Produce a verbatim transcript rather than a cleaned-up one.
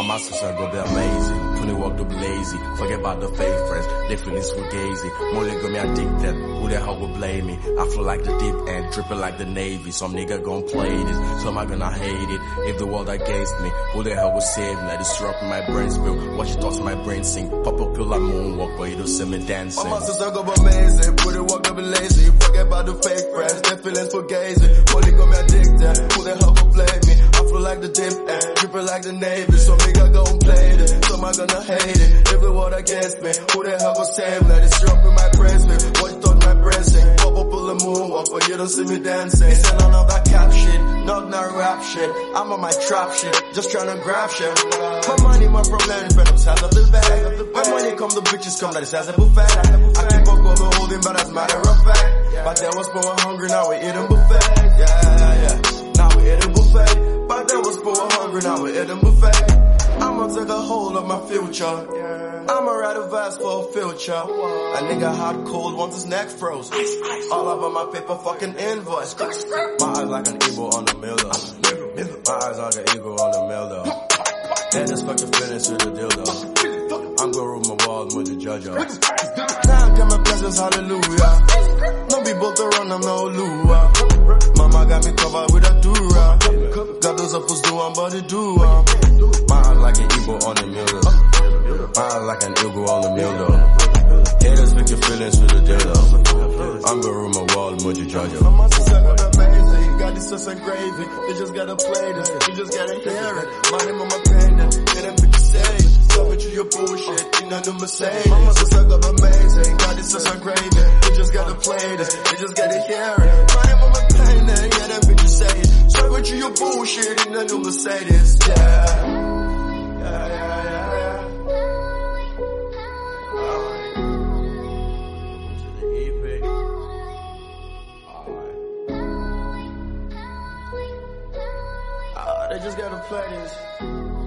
masters are go be amazing. Twenty walk to be lazy. Forget about the fake friends. They feelings fugazi. More got me addicted. Who the hell will blame me? I feel like the deep end, dripping like the Navy. Some nigga gon' play this, some I gonna hate it. If the world against me, who the hell will save me? Let it struck my brain spill. Watch it toss my brain sink. Pop a pill like moonwalk, but you don't see me dancing. My masters are go be amazing. Put it walk to be lazy. Forget about the fake friends. They feelings fugazi. Only got me addicted. Who the hell will blame me? I feel like the deep end, dripping like the Navy. Some nigga gon' play this, some I gonna hate it. If the world against me, who the hell will save me? Let it struck in my brain spill. Watch it toss my brain sink. Pop a pill and moonwalk, but you don't see me dancing. It's none of that cap shit, not no rap shit. I'm on my trap shit, just tryna grab shit. My money, my problem, but I'm size of the bag. When money come, the bitches come, that is as a buffet. I keep on going holding, but as a matter of fact. But there was born hungry, now we eating buffet. Yeah, yeah, yeah. Now we eating buffet. But there was born hungry, now we eating buffet. I'ma take a hold of my future. I'ma write a verse for a future. A nigga hot cold wants his neck froze. All up on my paper fucking invoice. My eyes like an eagle on the mill though. My eyes like an eagle on the mill though. Then this fucking finish with the dildo. I'm gonna rule my world with the judge. Now come my blessings, hallelujah. No be both around, I'm no lure. Mama got me covered with a dura. Got those apples doing but the do. My eyes like an eagle on the mill though. My eyes like an eagle on the mill though. Haters make your feelings with the dildo. I'm gonna rule my world with the judge. My masters are amazing. You got this sauce and gravy. You just gotta play this. You just gotta hear it. My name on my pendant. Get them bitches say. Stop it to your bullshit. You know the Mercedes. My masters are amazing. Got this sauce and gravy. You just gotta play this. You just gotta hear it. My name on my pendant. Yeah, them bitches say. Stop it to your bullshit. You know the Mercedes. Yeah. Yeah, yeah, yeah, yeah. Alright. To the E P. Alright. Ah, they just gotta play this.